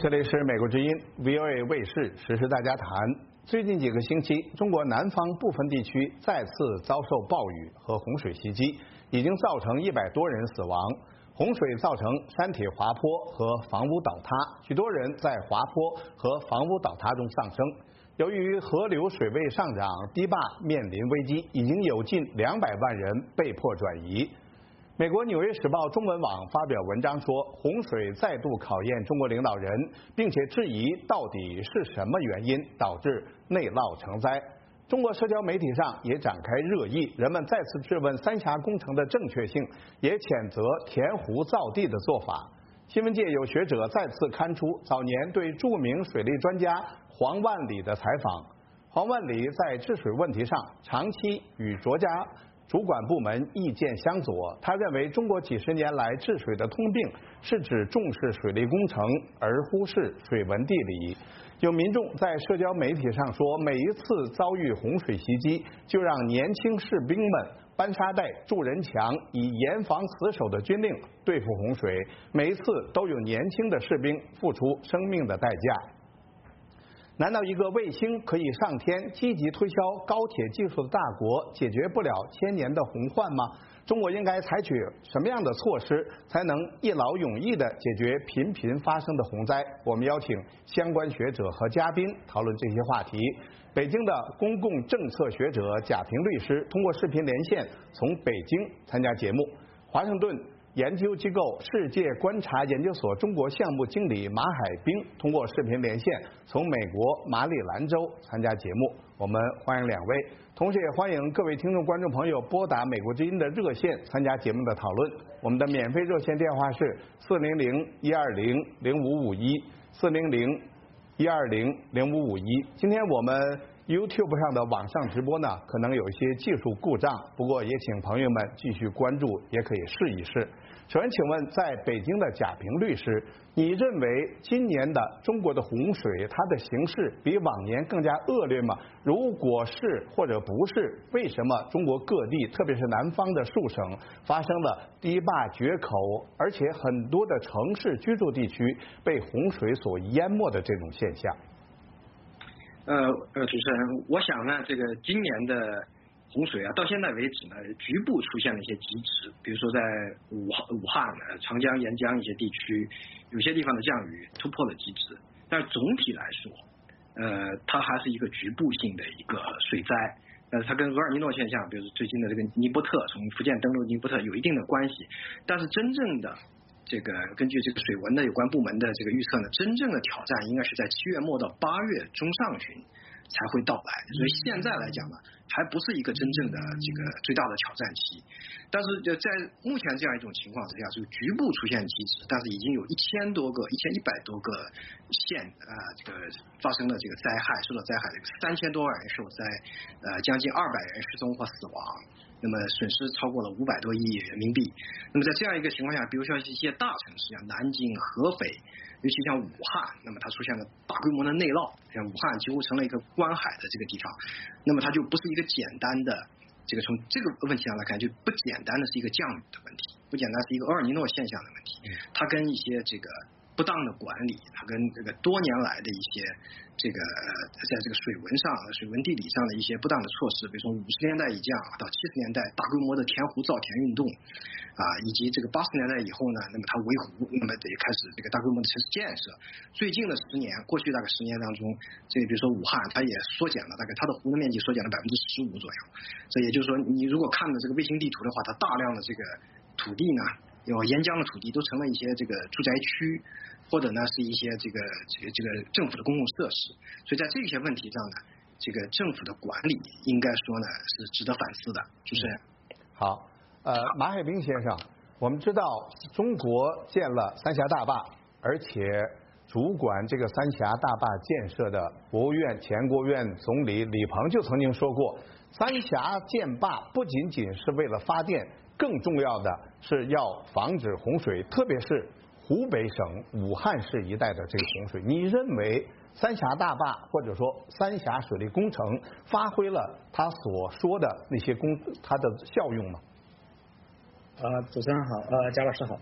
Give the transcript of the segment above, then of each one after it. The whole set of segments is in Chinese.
这里是美国之音 VOA 卫视时事大家谈。最近几个星期，中国南方部分地区再次遭受暴雨和洪水袭击，已经造成100多人死亡。洪水造成山体滑坡和房屋倒塌，许多人在滑坡和房屋倒塌中丧生。由于河流水位上涨，堤坝面临危机，已经有近200万人被迫转移。美国《纽约时报》中文网发表文章说，洪水再度考验中国领导人，并且质疑到底是什么原因导致内涝成灾。中国社交媒体上也展开热议，人们再次质问三峡工程的正确性，也谴责填湖造地的做法。新闻界有学者再次刊出早年对著名水利专家黄万里的采访。黄万里在治水问题上长期与国家主管部门意见相左，他认为中国几十年来治水的通病是指重视水利工程而忽视水文地理。有民众在社交媒体上说，每一次遭遇洪水袭击，就让年轻士兵们搬沙袋、筑人墙，以严防死守的军令对付洪水，每一次都有年轻的士兵付出生命的代价。难道一个卫星可以上天、积极推销高铁技术的大国解决不了1000年的洪患吗？中国应该采取什么样的措施，才能一劳永逸地解决频频发生的洪灾？我们邀请相关学者和嘉宾讨论这些话题。北京的公共政策学者贾平律师通过视频连线从北京参加节目。华盛顿研究机构世界观察研究所中国项目经理马海兵通过视频连线从美国马里兰州参加节目。我们欢迎2位，同时也欢迎各位听众观众朋友拨打美国之音的热线参加节目的讨论。我们的免费热线电话是400-120-0551，400-120-0551。今天我们YouTube 上的网上直播呢，可能有一些技术故障，不过也请朋友们继续关注，也可以试一试。首先，请问在北京的贾平律师，你认为今年的中国的洪水，它的形势比往年更加恶劣吗？如果是或者不是，为什么中国各地，特别是南方的数省，发生了堤坝决口，而且很多的城市居住地区被洪水所淹没的这种现象？ 主持人，我想呢，这个今年的洪水啊，到现在为止呢，局部出现了一些极值，比如说在武汉、长江沿江一些地区，有些地方的降雨突破了极值，但是总体来说，它还是一个局部性的一个水灾，它跟厄尔尼诺现象，比如说最近的这个尼伯特从福建登陆尼伯特有一定的关系，但是真正的这个根据这个水文的有关部门的这个预测呢，真正的挑战应该是在7月末到8月中上旬才会到来，所以现在来讲呢，还不是一个真正的这个最大的挑战期。但是在目前这样一种情况之下，就局部出现极值，但是已经有1100多个这个发生了这个灾害，受到灾害的3000多万人受灾，将近200人失踪或死亡。那么损失超过了500多亿人民币。那么在这样一个情况下，比如说一些大城市，像南京、合肥，尤其像武汉，那么它出现了大规模的内涝，像武汉几乎成了一个关海的这个地方，那么它就不是一个简单的这个从这个问题上来看，就不简单的是一个降雨的问题，不简单是一个厄尔尼诺现象的问题，它跟一些这个不当的管理，它跟这个多年来的一些这个在这个水文上、水文地理上的一些不当的措施，比如说50年代以降到70年代大规模的填湖造田运动，以及这个80年代以后呢，那么它围湖，那么也开始这个大规模的城市建设。最近的10年，过去大概10年当中，这个比如说武汉，它也缩减了大概它的湖的面积缩减了15%左右。这也就是说，你如果看的这个卫星地图的话，它大量的这个土地呢，有沿江的土地都成了一些这个住宅区，或者呢是一些这个政府的公共设施，所以在这些问题上呢，这个政府的管理应该说呢是值得反思的。主持人， 好，马海兵先生，我们知道中国建了三峡大坝，而且主管这个三峡大坝建设的国务院前国务院总理李鹏就曾经说过，三峡建坝不仅仅是为了发电，更重要的是要防止洪水，特别是湖北省武汉市一带的这个洪水。你认为三峡大坝或者说三峡水利工程发挥了他所说的那些它的效用吗？ 主持人好，贾老师好。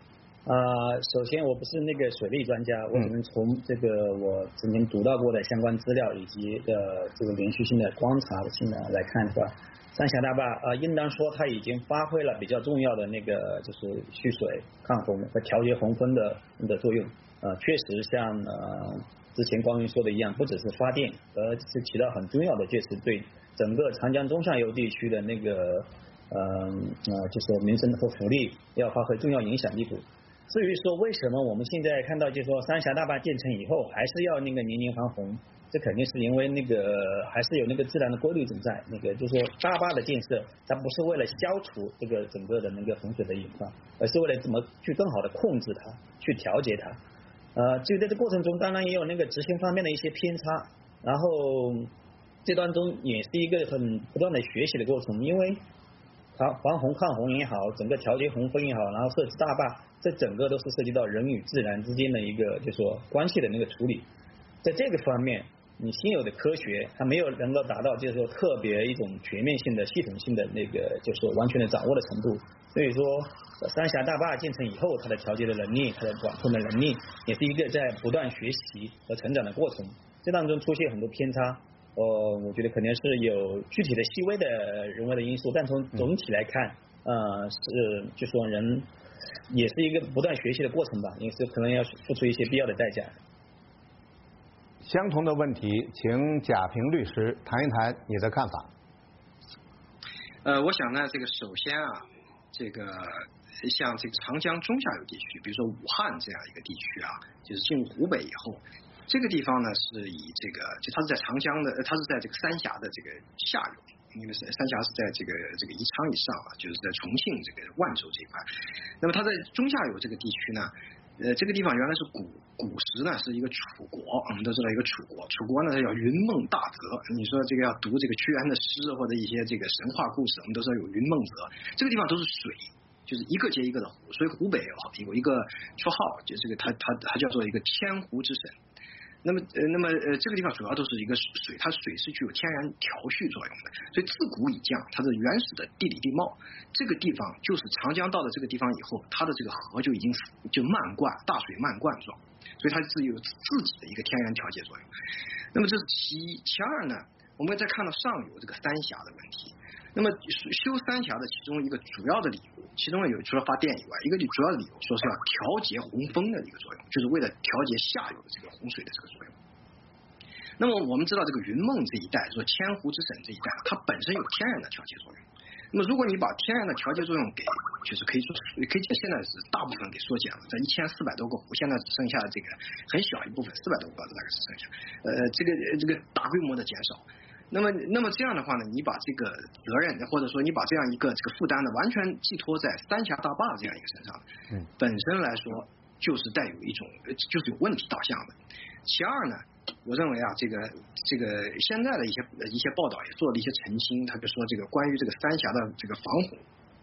首先我不是那个水利专家，我只能从这个我曾经读到过的相关资料以及这个连续性的观察性的来看的话，三峡大坝应当说它已经发挥了比较重要的那个就是蓄水、抗洪和调节洪峰的作用。确实像之前光云说的一样，不只是发电，而是起到很重要的，就是对整个长江中下游地区的那个就是民生和福利要发挥重要影响力度。至于说为什么我们现在看到就是说三峡大坝建成以后还是要那个年年防洪，这肯定是因为那个还是有那个自然的规律存在。那个就是说大坝的建设，它不是为了消除这个整个的那个洪水的隐患，而是为了怎么去更好的控制它，去调节它。就在这过程中，当然也有那个执行方面的一些偏差，然后这当中也是一个很不断的学习的过程，因为防洪抗洪也好，整个调节洪峰也好，然后设置大坝，这整个都是涉及到人与自然之间的一个就是说关系的那个处理。在这个方面，你现有的科学它没有能够达到就是说特别一种全面性的系统性的那个就是完全的掌握的程度，所以说三峡大坝建成以后，它的调节的能力，它的管控的能力，也是一个在不断学习和成长的过程。这当中出现很多偏差，我觉得肯定是有具体的细微的人为的因素，但从总体来看，是就说人也是一个不断学习的过程吧，也是可能要付出一些必要的代价。 相同的问题，请贾平律师谈一谈你的看法。 我想呢，这个首先这个像这个长江中下游地区，比如说武汉这样一个地区就是进入湖北以后，这个地方呢是以这个就它是在长江的，它是在这个三峡的这个下游，因为三峡是在这个宜昌以上就是在重庆这个万州这一块。那么它在中下游这个地区呢，这个地方原来是古时呢是一个楚国，我们都知道一个楚国呢叫云梦大泽。你说这个要读这个屈原的诗或者一些这个神话故事，我们都知道有云梦泽，这个地方都是水，就是一个接一个的湖，所以湖北有一个绰号，就这个它叫做一个天湖之省。那么这个地方主要都是一个水，它水是具有天然调蓄作用的，所以自古以降，它的原始的地理地貌，这个地方就是长江到了这个地方以后，它的这个河就已经就漫灌，大水漫灌状，所以它是有自己的一个天然调节作用。那么这是其一，其二呢，我们再看到上游这个三峡的问题。那么修三峡的其中一个主要的理由，其中有除了发电以外，一个主要的理由说是要调节洪峰的一个作用，就是为了调节下游的这个洪水的这个作用。那么我们知道这个云梦这一带，说千湖之省这一带，它本身有天然的调节作用。那么如果你把天然的调节作用给，就是可以现在是大部分给缩减了，在1400多个湖，现在只剩下这个很小一部分，400多个大概是剩下，这个大规模的减少。那么这样的话呢，你把这个责任或者说你把这样一个这个负担呢，完全寄托在三峡大坝这样一个身上，本身来说就是带有一种就是有问题导向的。其二呢，我认为这个现在的一些报道也做了一些澄清，他就说这个关于这个三峡的这个防洪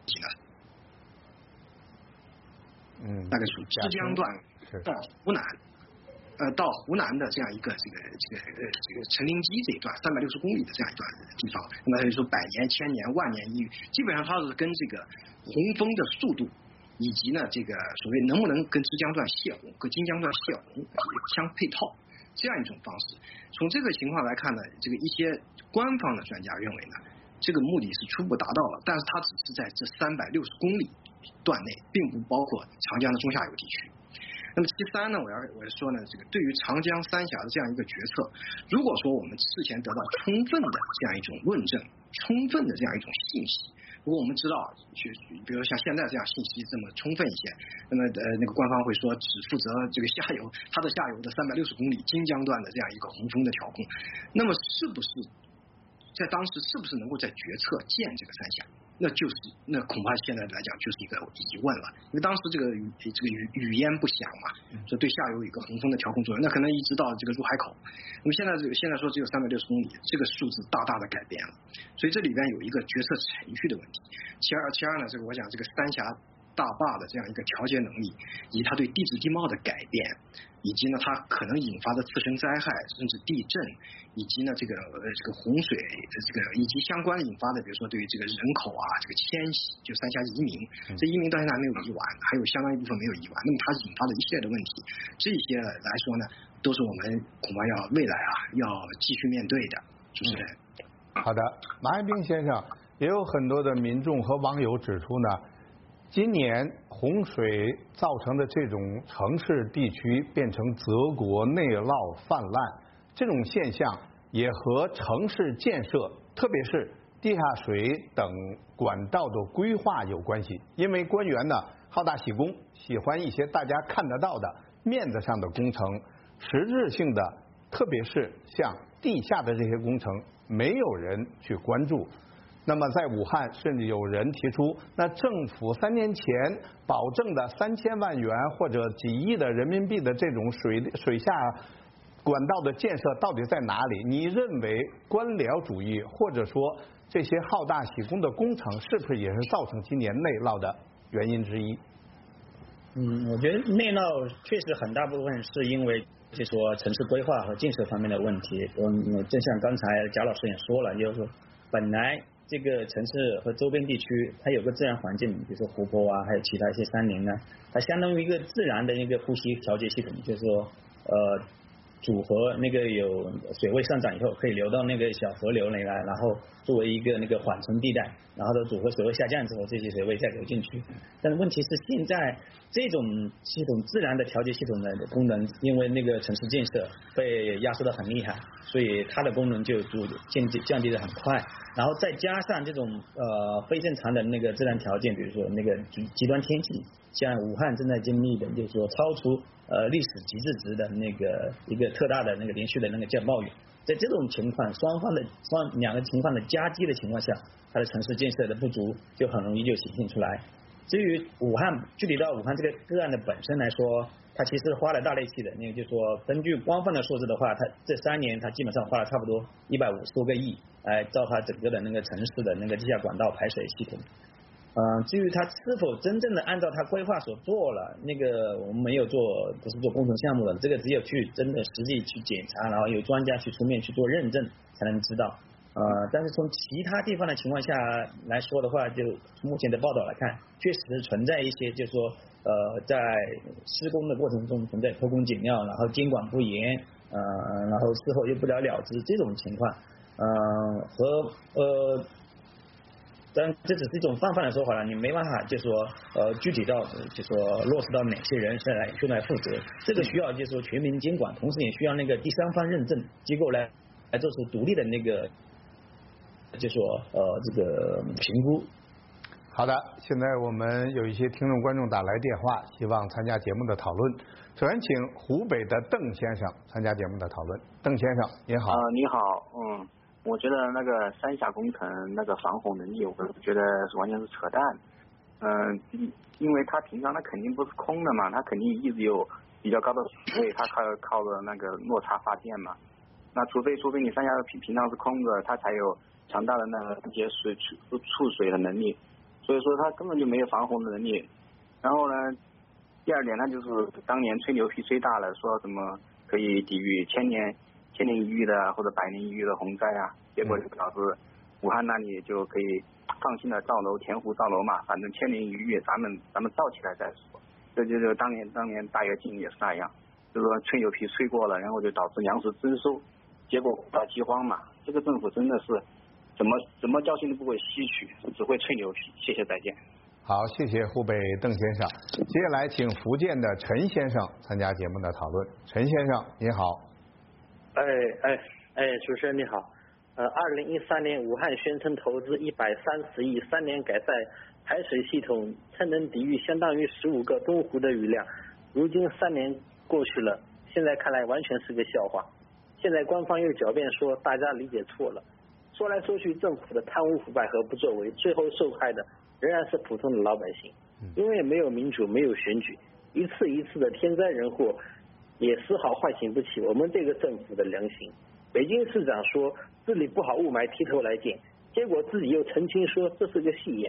呢，大概属枝江段到湖南。到湖南的这样一个这个陈林基这一段360公里的这样一段地方，那么就说百年、千年、万年一遇，基本上它是跟这个洪峰的速度，以及呢这个所谓能不能跟枝江段泄洪、跟金江段泄洪相配套这样一种方式。从这个情况来看呢，这个一些官方的专家认为呢，这个目的是初步达到了，但是它只是在这360公里段内，并不包括长江的中下游地区。那么其三呢，我要说呢，这个对于长江三峡的这样一个决策，如果说我们事前得到充分的这样一种论证，充分的这样一种信息，如果我们知道，比如像现在这样信息这么充分一些，那么那个官方会说只负责这个下游，它的下游的360公里金江段的这样一个洪峰的调控，那么是不是在当时是不是能够在决策建这个三峡？那恐怕现在来讲就是一个疑问了，因为当时这个语焉不详嘛，说对下游有一个洪峰的调控作用，那可能一直到这个入海口，那么现在说只有360公里，这个数字大大的改变了，所以这里边有一个决策程序的问题。其二呢，这个我想这个三峡大大坝的这样一个调节能力，以及它对地质地貌的改变，以及呢它可能引发的自然灾害，甚至地震，以及呢这个洪水，以及相关引发的，比如说对于这个人口啊这个迁徙，就三峡移民，这移民到现在还没有移完，还有相当一部分没有移完，那么它引发的一系列的问题，这些来说呢，都是我们恐怕未来要继续面对的。主持人。 好的，马爱兵先生，也有很多的民众和网友指出呢，今年洪水造成的这种城市地区变成泽国内涝泛滥，这种现象也和城市建设，特别是地下水等管道的规划有关系。因为官员呢好大喜功，喜欢一些大家看得到的面子上的工程，实质性的，特别是像地下的这些工程，没有人去关注。那么在武汉，甚至有人提出，那政府3年前保证的3000万元或者几亿的人民币的这种水下管道的建设到底在哪里？你认为官僚主义或者说这些好大喜功的工程，是不是也是造成今年内涝的原因之一？ 我觉得内涝确实很大部分是因为就说城市规划和建设方面的问题。正像刚才贾老师也说了，就是说本来这个城市和周边地区它有个自然环境，比如说湖泊啊，还有其他一些山林啊，它相当于一个自然的一个呼吸调节系统，就是说组合那个有水位上涨以后可以流到那个小河流里来，然后作为一个那个缓冲地带，然后组合水位下降之后，这些水位再流进去。但是问题是现在这种系统自然的调节系统的功能，因为那个城市建设被压缩得很厉害，所以它的功能就降低得很快。然后再加上这种非正常的那个自然条件，比如说那个极端天气，像武汉正在经历的，就是说超出历史极致值的那个一个特大的那个连续的那个降暴雨。在这种情况，两个情况的夹击的情况下，它的城市建设的不足就很容易就显现出来。至于武汉，具体到武汉这个个案的本身来说，它其实花了大力气的。那个就是说，根据官方的数字的话，它这3年它基本上花了差不多150多个亿来造它整个的那个城市的那个地下管道排水系统。至于它是否真正的按照它规划所做了，那个我们没有做，不是做工程项目的，这个只有去真的实际去检查，然后有专家去出面去做认证才能知道。但是从其他地方的情况下来说的话，就目前的报道来看，确实存在一些，就是说在施工的过程中存在偷工减料，然后监管不严，然后事后又不了了之这种情况，当然这只是一种泛泛的说法了，你没办法就说具体到就说落实到哪些人去来负责，这个需要就是说全民监管，同时也需要那个第三方认证机构来做出独立的那个就说这个评估。 好的，现在我们有一些听众观众打来电话，希望参加节目的讨论。首先请湖北的邓先生参加节目的讨论。邓先生您好。 你好，我觉得那个三峡工程那个防洪能力，我觉得完全是扯淡。因为它平常它肯定不是空的嘛，它肯定一直有比较高的水位，它靠着那个落差发电嘛。那除非你三峡平常是空的，它才有强大的那个接水储水的能力，所以说它根本就没有防洪的能力。然后呢，第二点，它就是当年吹牛皮吹大了，说什么可以抵御千年一遇的或者100年一遇的洪灾啊，结果就导致武汉那里就可以放心的造楼填湖造楼嘛，反正千年一遇，咱们造起来再说。这就是当年大跃进也是那样，就是说吹牛皮吹过了，然后就导致粮食增收，结果大饥荒嘛。这个政府真的是怎么教训都不会吸取，只会吹牛皮。谢谢，再见。 好，谢谢湖北邓先生。接下来请福建的陈先生参加节目的讨论。陈先生您好。 主持人你好。2013年武汉宣称投资130亿，3年改善排水系统，称能抵御相当于15个东湖的雨量。如今3年过去了，现在看来完全是个笑话。现在官方又狡辩说大家理解错了，说来说去政府的贪污腐败和不作为，最后受害的仍然是普通的老百姓。因为没有民主，没有选举，一次一次的天灾人祸也丝毫唤醒不起我们这个政府的良心。北京市长说治理不好雾霾提头来见，结果自己又澄清说这是个戏言。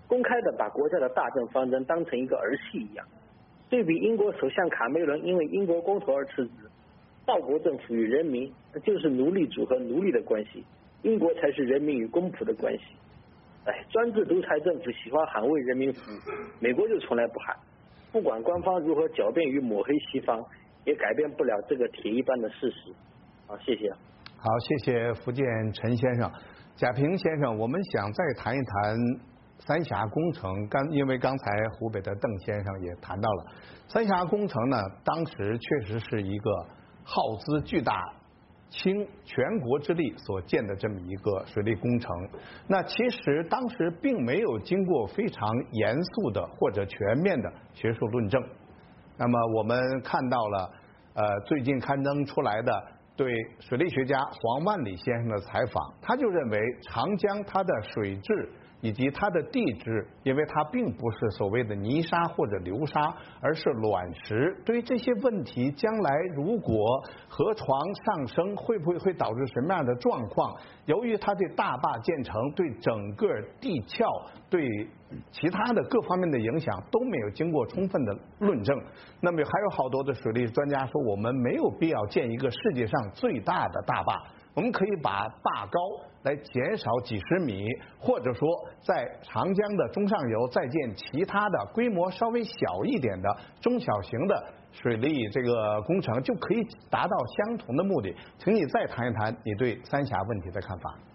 公开的把国家的大政方针当成一个儿戏一样。对比英国首相卡梅伦因为英国公投而辞职，道国政府与人民就是奴隶主和奴隶的关系，英国才是人民与公仆的关系。专制独裁政府喜欢喊为人民服务，美国就从来不喊。不管官方如何狡辩与抹黑西方，也改变不了这个铁一般的事实。好，谢谢。 好，谢谢福建陈先生。贾平先生，我们想再谈一谈三峡工程。因为刚才湖北的邓先生也谈到了三峡工程呢，当时确实是一个耗资巨大、倾全国之力所建的这么一个水利工程。那其实当时并没有经过非常严肃的或者全面的学术论证。那么我们看到了最近刊登出来的对水利学家黄万里先生的采访，他就认为长江它的水质以及它的地质，因为它并不是所谓的泥沙或者流沙，而是卵石。对于这些问题，将来如果河床上升，会不会导致什么样的状况？由于它对大坝建成、对整个地壳、对其他的各方面的影响都没有经过充分的论证。那么还有好多的水利专家说，我们没有必要建一个世界上最大的大坝，我们可以把坝高来减少几十米，或者说在长江的中上游再建其他的规模稍微小一点的中小型的水利这个工程，就可以达到相同的目的。请你再谈一谈你对三峡问题的看法。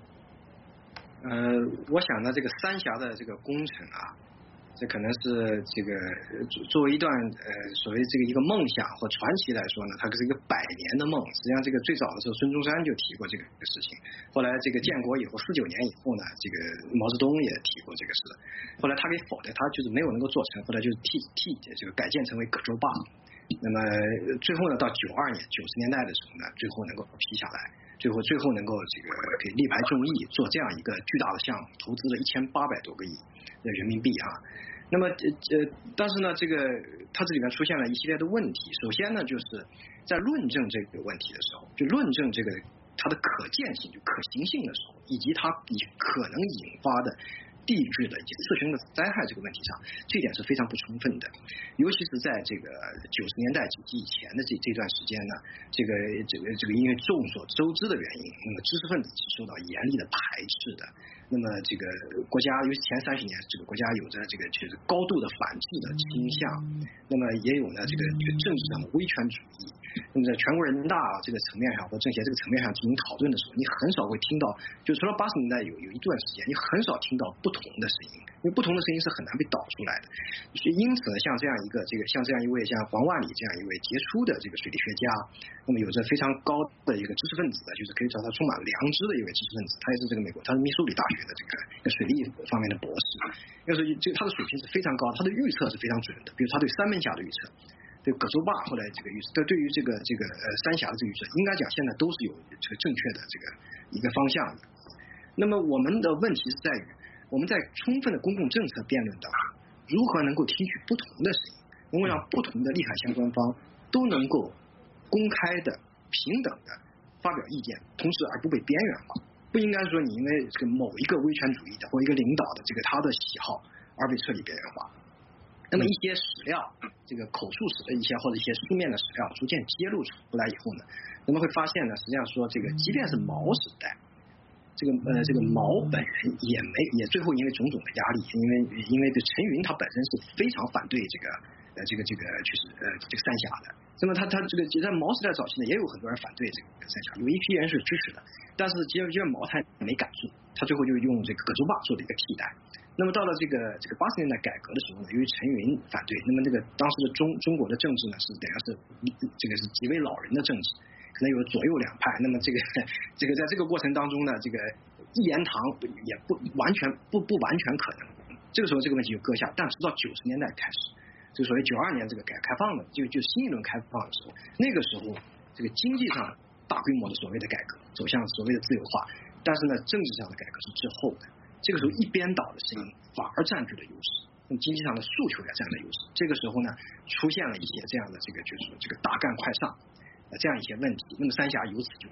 我想呢，这个三峡的这个工程啊，这可能是这个作为一段所谓这个一个梦想或传奇来说呢，它是一个100年的梦。实际上，这个最早的时候，孙中山就提过这个事情。后来这个建国以后49年以后呢，这个毛泽东也提过这个事。后来他给否的，他就是没有能够做成，后来就是替这个改建成为葛洲坝。那么最后呢，到92年90年代的时候呢，最后能够批下来。最后能够这个给力排众议做这样一个巨大的项目，投资了1800多个亿的人民币啊。那么但是呢，这个它这里面出现了一系列的问题。首先呢，就是在论证这个问题的时候，就论证这个它的可见性、就可行性的时候，以及它可能引发的地质的以及次生的灾害这个问题上，这点是非常不充分的。尤其是在这个90年代以前的这段时间呢，这个因为众所周知的原因，那么知识分子是受到严厉的排斥的。那么这个国家，尤其前30年，这个国家有着这个就是高度的反制的倾向，那么也有呢这个政治上的威权主义。那么在全国人大这个层面上或政协这个层面上进行讨论的时候，你很少会听到，就除了80年代有一段时间，你很少听到不同的声音，因为不同的声音是很难被导出来的。因此呢，像这样一位像黄万里这样一位杰出的这个水利学家，那么有着非常高的一个知识分子的，就是可以说他充满良知的一位知识分子，他也是这个美国，他是密苏里大学的这个水利方面的博士，要是这个他的水平是非常高，他的预测是非常准的，比如他对三门峡的预测，对葛洲坝后来这个预测，对于这个三峡的这个预测，应该讲现在都是有这个正确的这个一个方向的。那么我们的问题是在于，我们在充分的公共政策辩论当中，如何能够听取不同的声音，能够让不同的利害相关方都能够公开的、平等的发表意见，同时而不被边缘化。不应该说你因为这个某一个威权主义的或一个领导的这个他的喜好而被彻底边缘化。那么一些史料，这个口述史的一些或者一些书面的史料逐渐揭露出来以后呢，我们会发现呢，实际上说这个即便是毛时代，这个毛本人也最后因为种种的压力，因为这陈云他本身是非常反对这个三峡的。那么他这个在毛时代早期呢，也有很多人反对这个三峡，有一批人是支持的，但是即便毛他没敢做，他最后就用这个葛洲坝做了一个替代。那么到了这个80年代改革的时候呢，由于陈云反对，那么这个当时的中国的政治呢是等于是这个是极为老人的政治，可能有左右两派。那么这个在这个过程当中呢，这个一言堂也不完全可能。这个时候这个问题就搁下，但直到90年代开始，这个所谓92年这个改革开放的就新一轮开放的时候，那个时候这个经济上大规模的所谓的改革走向所谓的自由化，但是呢政治上的改革是滞后的。这个时候一边倒的声音反而占据了优势，那么经济上的诉求也占了优势。这个时候呢，出现了一些这样的就是说这个大干快上这样一些问题。那么三峡由此就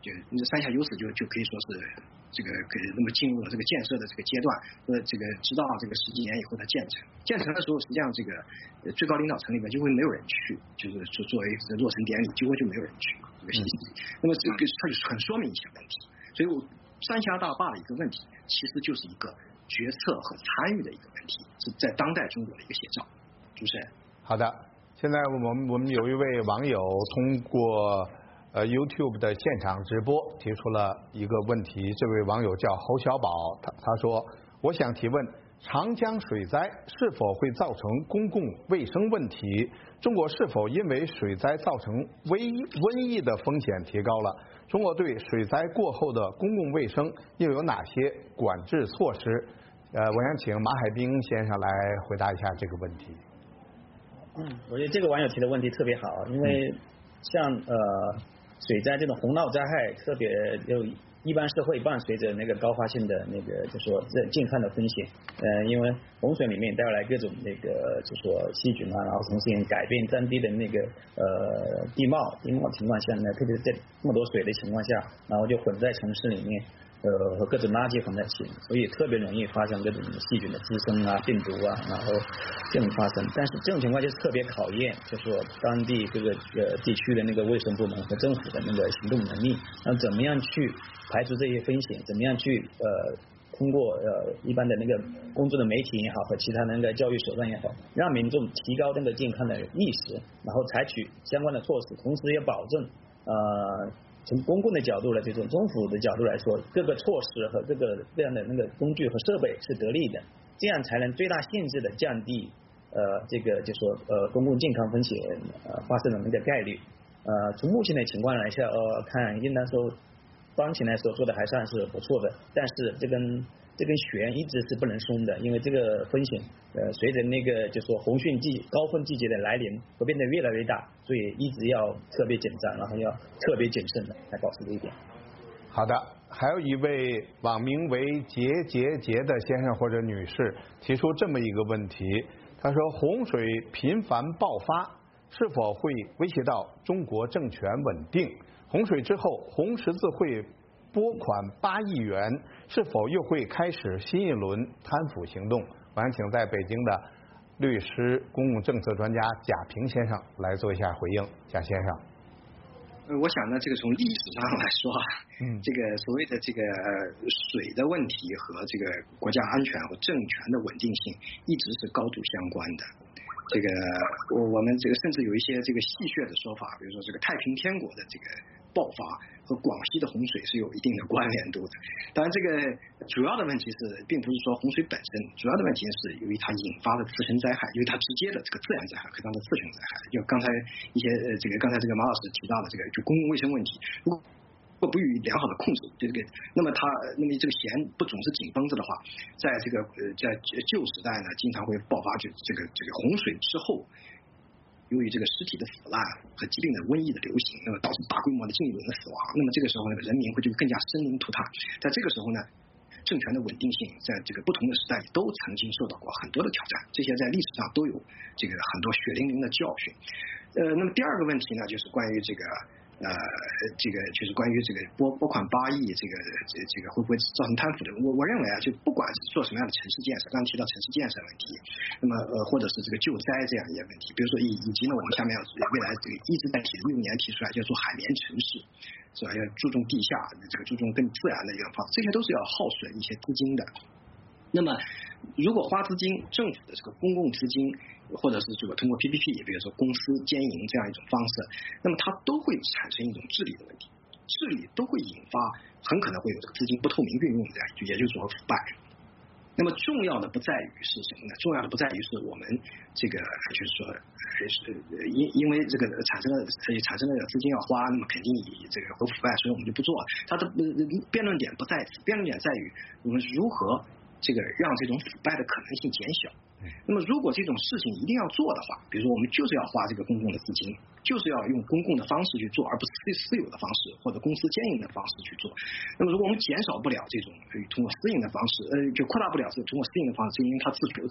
就三峡有史就可以说是这个那么进入了这个建设的这个阶段，这个直到这个10几年以后的建成。建成的时候，实际上这个最高领导层里面几乎没有人去，就是作为落成典礼，几乎就没有人去这个西溪。那么这个它就很说明一些问题。所以三峡大坝的一个问题，其实就是一个决策和参与的一个问题，是在当代中国的一个写照。主持人， 好的，现在我们有一位网友通过YouTube 的现场直播提出了一个问题，这位网友叫侯小宝，他说，我想提问，长江水灾是否会造成公共卫生问题？中国是否因为水灾造成瘟疫的风险提高了？中国对水灾过后的公共卫生又有哪些管制措施？我想请马海兵先生来回答一下这个问题。 我觉得这个网友提的问题特别好，因为像水灾这种洪涝灾害，特别一般是会伴随着那个高发性的那个就是说健康的风险。因为洪水里面带来各种那个就是说细菌啊，然后同时改变当地的那个地貌情况下呢，特别是在这么多水的情况下，然后就混在城市里面。和各种垃圾混在一起，所以特别容易发生各种细菌的滋生啊、病毒啊，然后这种发生。但是这种情况就是特别考验，就是说当地各个地区的那个卫生部门和政府的那个行动能力，那怎么样去排除这些风险？怎么样去通过一般的那个公众的媒体也好和其他的那个教育手段也好，让民众提高那个健康的意识，然后采取相关的措施，同时也保证从公共的角度来，这种政府的角度来说，各个措施和各个这样的那个工具和设备是得力的，这样才能最大限制的降低这个就说公共健康风险发生的那个概率。从目前的情况来下看，应当说当前来说做的还算是不错的，但是这根弦一直是不能松的，因为这个风险随着那个就说洪汛高峰季节的来临会变得越来越大，所以一直要特别紧张，然后要特别谨慎的来保持这一点。 好的，还有一位网名为杰的先生或者女士提出这么一个问题，他说洪水频繁爆发是否会威胁到中国政权稳定？洪水之后，红十字会拨款8亿元，是否又会开始新一轮贪腐行动？我想请在北京的律师、公共政策专家贾平先生来做一下回应。贾先生， 我想呢，这个从历史上来说这个所谓的这个水的问题和这个国家安全和政权的稳定性一直是高度相关的。这个我们这个甚至有一些这个戏谑的说法，比如说这个太平天国的这个爆发和广西的洪水是有一定的关联度的。当然，这个主要的问题是，并不是说洪水本身，主要的问题是由于它引发的自身灾害，由于它直接的这个自然灾害和它的自身灾害。就刚才一些刚才这个马老师提到的这个就公共卫生问题，如果不予良好的控制，那么这个弦不总是紧绷着的话，在旧时代呢，经常会爆发这个洪水之后。由于这个尸体的腐烂和疾病的瘟疫的流行，那么导致大规模的进一轮的死亡。那么这个时候呢，人民会就更加生灵涂炭。在这个时候呢，政权的稳定性在这个不同的时代里都曾经受到过很多的挑战，这些在历史上都有这个很多血淋淋的教训。那么第二个问题呢，就是关于这个就是关于这个拨款8亿，这个会不会造成贪腐的？我认为啊，就不管是做什么样的城市建设，刚刚提到城市建设问题，那么或者是这个救灾这样一些问题，比如说以及呢，我们下面未来这个一直在提的16年提出来叫做海绵城市，是吧？要注重地下，注重更自然的一个方式，这些都是要耗损一些资金的。那么，如果花资金，政府的这个公共资金，或者是这个通过 PPP， 比如说公司兼营这样一种方式，那么它都会产生一种治理的问题，治理都会引发很可能会有这个资金不透明运用的，也就是说腐败。那么重要的不在于是什么呢？重要的不在于是我们这个就是说，因为这个产生了资金要花，那么肯定以这个和腐败，所以我们就不做。它的辩论点不在此，辩论点在于我们如何这个让这种腐败的可能性减小。那么如果这种事情一定要做的话，比如说我们就是要花这个公共的资金，就是要用公共的方式去做，而不是私有的方式或者公司兼营的方式去做。那么如果我们减少不了这种通过私营的方式，就扩大不了这通过私营的方式，因为它自营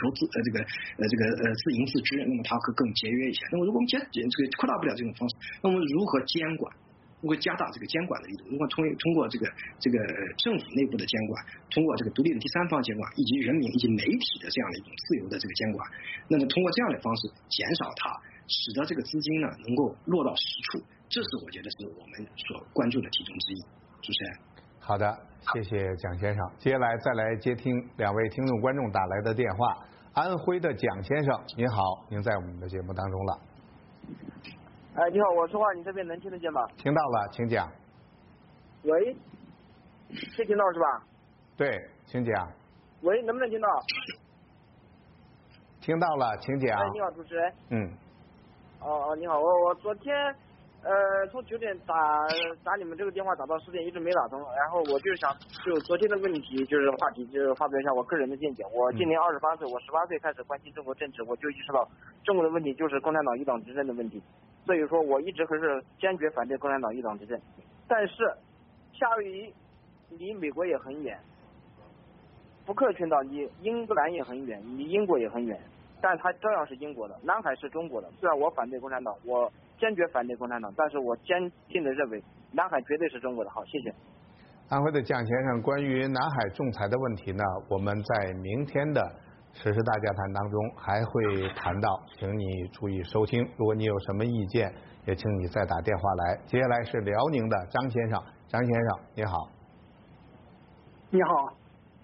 自知，那么它会更节约一些。那么如果我们扩大不了这种方式，那么如何监管？ 如果加大这个监管的力度，如果通过这个政府内部的监管，通过这个独立的第三方监管，以及人民以及媒体的这样的一种自由的这个监管，那么通过这样的方式减少它，使得这个资金呢能够落到实处，这是我觉得是我们所关注的题中之一。主持人。 好的，谢谢蒋先生。接下来再来接听2位听众观众打来的电话。安徽的蒋先生，您好，您在我们的节目当中了。 哎，你好，我说话你这边能听得见吗？ 听到了，请讲。 喂，可以听到是吧？ 对，请讲。 喂，能不能听到？ 听到了，请讲。 哎，你好，主持人。你好，我昨天从9点打你们这个电话打到10点，一直没打通，然后我就想就昨天的问题就是话题，就是发表一下我个人的见解。我今年28岁，我18岁开始关心中国政治，我就意识到中国的问题就是共产党一党执政的问题，所以说我一直还是坚决反对共产党一党执政。但是夏威夷离美国也很远，福克群岛离英格兰也很远，离英国也很远，但它照样是英国的，南海是中国的。虽然我反对共产党，我坚决反对共产党，但是我坚定的认为南海绝对是中国的。好，谢谢。 安徽的蒋先生，关于南海仲裁的问题呢，我们在明天的时事大家谈当中还会谈到，请你注意收听。如果你有什么意见，也请你再打电话来。接下来是辽宁的张先生，张先生你好。 你好，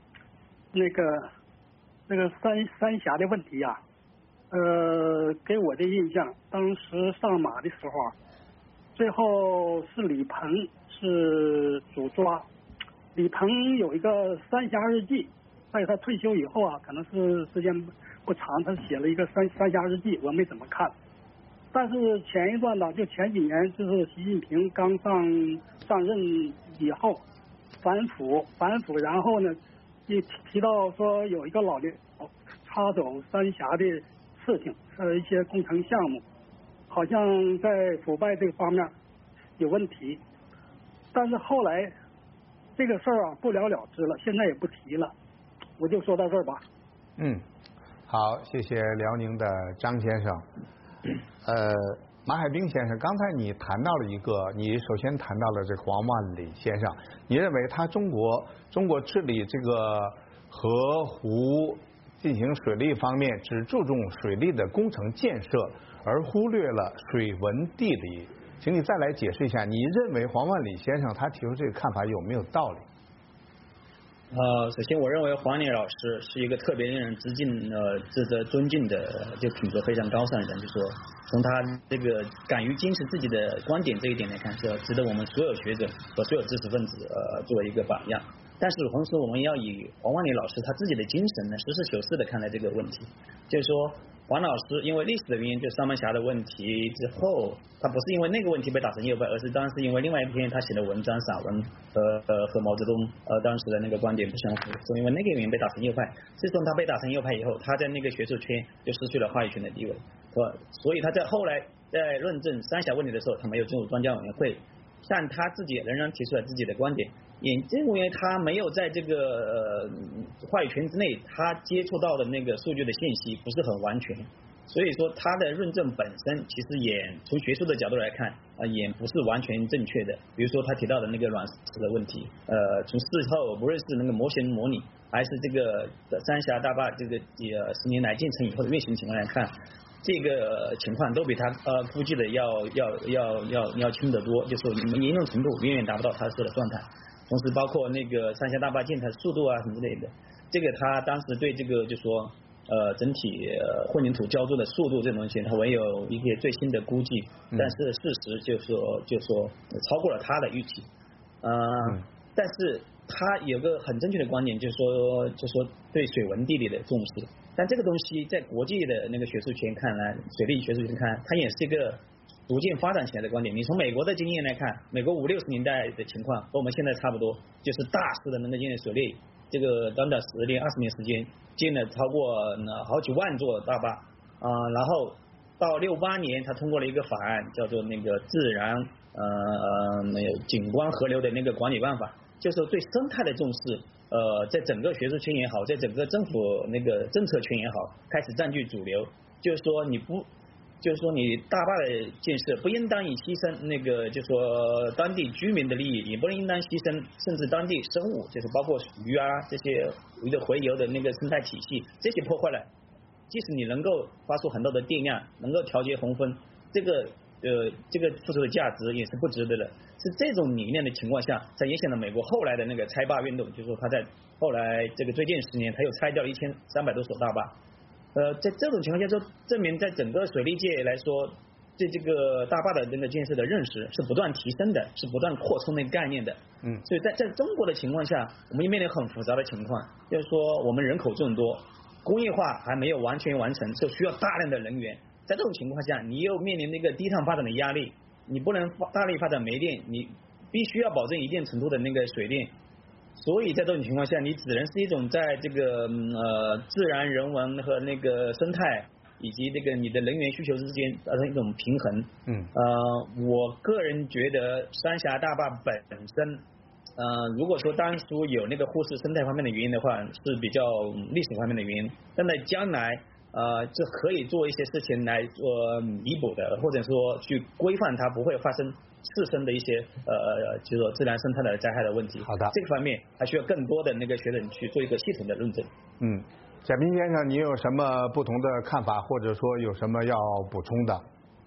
那个三峡的问题呀，给我的印象，当时上马的时候，最后是李鹏是主抓。李鹏有一个三峡日记，在他退休以后啊，可能是时间不长，他写了一个三峡日记，我没怎么看。但是前一段呢，就前几年，就是习近平刚上任以后，反腐，然后呢，也提到说有一个老领导插手三峡的事情，一些工程项目，好像在腐败这个方面有问题。但是后来这个事儿啊不了了之了，现在也不提了。我就说到这儿吧。 好，谢谢辽宁的张先生。马海兵先生，刚才你谈到了你首先谈到了这黄万里先生，你认为他中国治理这个河湖进行水利方面只注重水利的工程建设，而忽略了水文地理，请你再来解释一下，你认为黄万里先生他提出这个看法有没有道理？ 首先我认为黄万里老师是一个特别令人值得尊敬的，就品格非常高尚的人，就说从他这个敢于坚持自己的观点这一点来看，是值得我们所有学者和所有知识分子作为一个榜样。但是同时我们要以黄万里老师他自己的精神呢，实事求是的看待这个问题，就是说黄老师因为历史的原因，就三门峡的问题之后，他不是因为那个问题被打成右派，而是当时因为另外一篇他写的文章散文和毛泽东当时的那个观点不相符，所以因为那个原因被打成右派。自从他被打成右派以后，他在那个学术圈就失去了话语权的地位，所以他在后来在论证三峡问题的时候，他没有进入专家委员会，但他自己仍然提出了自己的观点，也因为他没有在这个话语权之内，他接触到的那个数据的信息不是很完全，所以说他的论证本身其实也从学术的角度来看也不是完全正确的。比如说他提到的那个卵石的问题，从事后不论是那个模型模拟，还是这个三峡大坝这个10年来建成以后的运行情况来看，这个情况都比他估计的要轻得多，就是严重程度远远达不到他说的状态。同时包括那个三峡大坝建成速度啊什么之类的，这个他当时对这个就说整体混凝土浇筑的速度这种东西，他唯有一些最新的估计，但是事实就说超过了他的预期。但是他有个很正确的观点，就是说对水文地理的重视。但这个东西在国际的那个学术圈看来，水利学术圈看，它也是一个逐渐发展起来的观点。你从美国的经验来看，美国50、60年代的情况和我们现在差不多，就是大肆的那个建水利，这个短短10年、20年时间建了超过好几万座大坝然后到68年，他通过了一个法案，叫做那个自然景观河流的那个管理办法，就是对生态的重视。在整个学术圈也好，在整个政府那个政策圈也好，开始占据主流。就是说你不就是说你大坝的建设不应当以牺牲那个就是说当地居民的利益，也不应当牺牲甚至当地生物，就是包括鱼啊这些鱼的洄游的那个生态体系，这些破坏了，即使你能够发出很多的电量，能够调节洪峰，这个付出的价值也是不值得的。是这种理念的情况下，才影响了美国后来的那个拆坝运动，就是说他在后来这个最近10年，他又拆掉了1300多所大坝。在这种情况下，就证明在整个水利界来说，对这个大坝的那个建设的认识是不断提升的，是不断扩充那个概念的。所以在中国的情况下，我们也面临很复杂的情况，就是说我们人口众多，工业化还没有完全完成，就需要大量的人员。在这种情况下，你又面临那个低碳发展的压力，你不能大力发展煤电，你必须要保证一定程度的那个水电。所以在这种情况下，你只能是一种在这个自然人文和那个生态以及这个你的能源需求之间达成一种平衡。我个人觉得三峡大坝本身，如果说当初有那个忽视生态方面的原因的话，是比较历史方面的原因，但在将来这可以做一些事情来做弥补的，或者说去规范它不会发生自身的一些就是说自然生态的灾害的问题。 好的， 这个方面还需要更多的那个学者去做一个系统的论证。 贾斌先生，你有什么不同的看法，或者说有什么要补充的？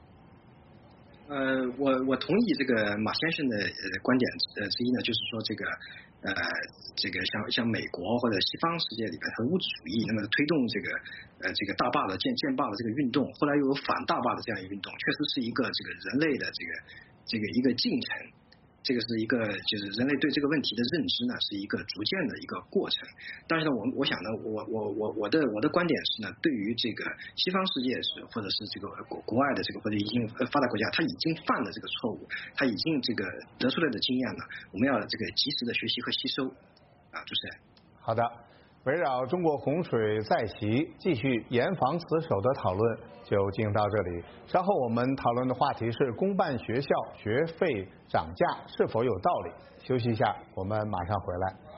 我同意这个马先生的观点之一呢，就是说这个像美国或者西方世界里边，它物质主义那么推动这个大坝的建坝的这个运动，后来又有反大坝的这样一个运动，确实是一个这个人类的这个一个进程。这个是一个就是人类对这个问题的认知呢，是一个逐渐的一个过程。但是呢，我想呢，我的观点是呢，对于这个西方世界或者是这个国外的这个或者已经发达国家，他已经犯了这个错误，他已经这个得出来的经验呢，我们要这个及时的学习和吸收。主持人。 好的，围绕中国洪水再袭继续严防死守的讨论就进行到这里。稍后我们讨论的话题是公办学校学费涨价是否有道理。休息一下，我们马上回来。